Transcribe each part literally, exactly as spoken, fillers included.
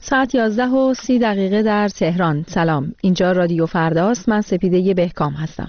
ساعت یازده و سی دقیقه در تهران. سلام، اینجا رادیو فرداست. من سپیده بهکام هستم.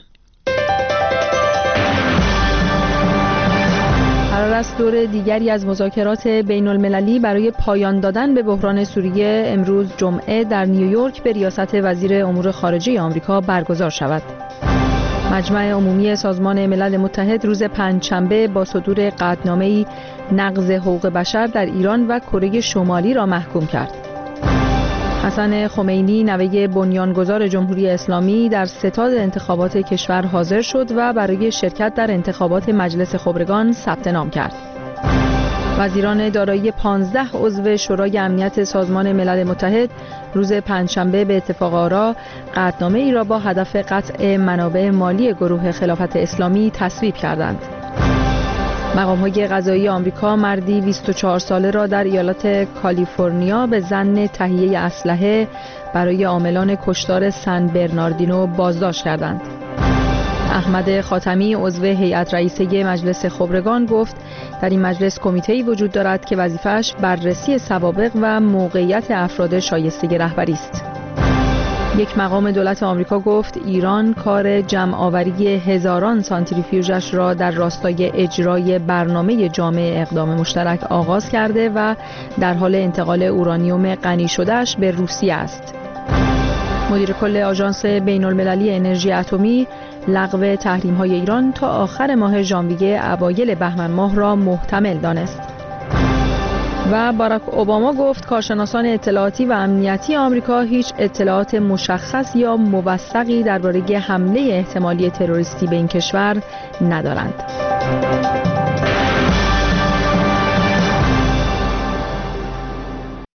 قرار است دور دیگری از مذاکرات بین المللی برای پایان دادن به بحران سوریه امروز جمعه در نیویورک به ریاست وزیر امور خارجه آمریکا برگزار شود. مجمع عمومی سازمان ملل متحد روز پنجشنبه با صدور قطعنامه‌ای نقض حقوق بشر در ایران و کره شمالی را محکوم کرد. حسن خمینی نوه بنیانگذار جمهوری اسلامی در ستاد انتخابات کشور حاضر شد و برای شرکت در انتخابات مجلس خبرگان ثبت نام کرد. وزیران دارایی پانزده عضو شورای امنیت سازمان ملل متحد روز پنجشنبه به اتفاق آرا قطعنامه ای را با هدف قطع منابع مالی گروه خلافت اسلامی تصویب کردند. مقام‌های قضایی آمریکا مردی بیست و چهار ساله را در ایالت کالیفرنیا به ظن تهیه اسلحه برای عاملان کشتار سن برناردینو بازداشت کردند. احمد خاتمی عضو هیئت رئیسه مجلس خبرگان گفت در این مجلس کمیته‌ای وجود دارد که وظیفه‌اش بررسی سوابق و موقعیت افراد شایسته رهبری است. یک مقام دولت آمریکا گفت ایران کار جمع‌آوری هزاران سانتریفیوژش را در راستای اجرای برنامه جامع اقدام مشترک آغاز کرده و در حال انتقال اورانیوم غنی شده‌اش به روسیه است. مدیر کل آژانس بین‌المللی انرژی اتمی لغو تحریم‌های ایران تا آخر ماه ژانویه اوایل بهمن ماه را محتمل دانست. و باراک اوباما گفت کارشناسان اطلاعاتی و امنیتی آمریکا هیچ اطلاعات مشخص یا موثقی درباره حمله احتمالی تروریستی به این کشور ندارند.